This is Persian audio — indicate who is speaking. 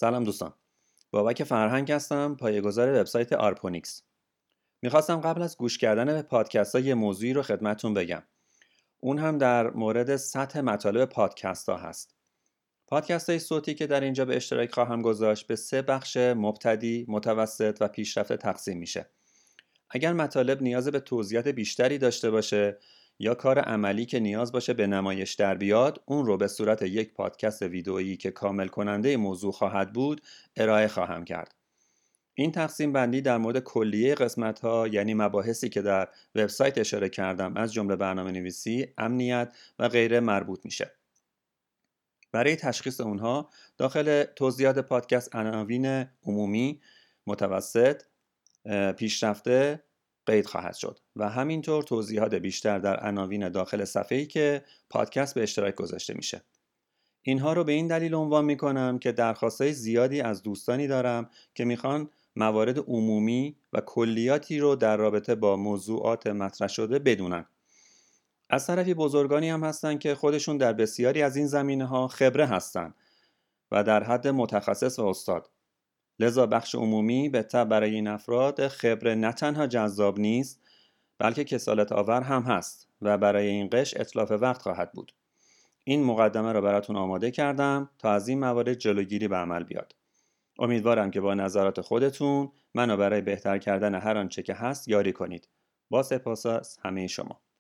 Speaker 1: سلام دوستان. بابک فرهنگ هستم، پایه‌گذار وبسایت آرپونیکس. میخواستم قبل از گوش کردن به پادکست ها یه موضوعی رو خدمتتون بگم. اون هم در مورد سطح مطالب پادکست ها هست. پادکست های صوتی که در اینجا به اشتراک خواهم گذاشت به 3 بخش مبتدی، متوسط و پیشرفته تقسیم میشه. اگر مطالب نیاز به توضیحات بیشتری داشته باشه یا کار عملی که نیاز باشه به نمایش در بیاد، اون رو به صورت یک پادکست ویدئویی که کامل کننده موضوع خواهد بود ارائه خواهم کرد. این تقسیم بندی در مورد کلیه قسمت ها، یعنی مباحثی که در وبسایت اشاره کردم از جمله برنامه‌نویسی، امنیت و غیره مربوط میشه. برای تشخیص اونها داخل توضیحات پادکست عناوین عمومی، متوسط، پیشرفته قید خواهد شد و همینطور توضیحات بیشتر در عناوین داخل صفحه‌ای که پادکست به اشتراک گذاشته میشه. اینها رو به این دلیل عنوان میکنم که درخواستای زیادی از دوستانی دارم که میخوان موارد عمومی و کلیاتی رو در رابطه با موضوعات مطرح شده بدونن. از طرفی بزرگانی هم هستن که خودشون در بسیاری از این زمینه‌ها خبره هستن و در حد متخصص و استاد. لذا بخش عمومی به تبع برای این افراد خبره نه تنها جذاب نیست، بلکه کسالت آور هم هست و برای این قش اتلاف وقت خواهد بود. این مقدمه را براتون آماده کردم تا از این موارد جلوگیری به عمل بیاد. امیدوارم که با نظرات خودتون منو برای بهتر کردن هر آنچه که هست یاری کنید. با سپاس از همه شما.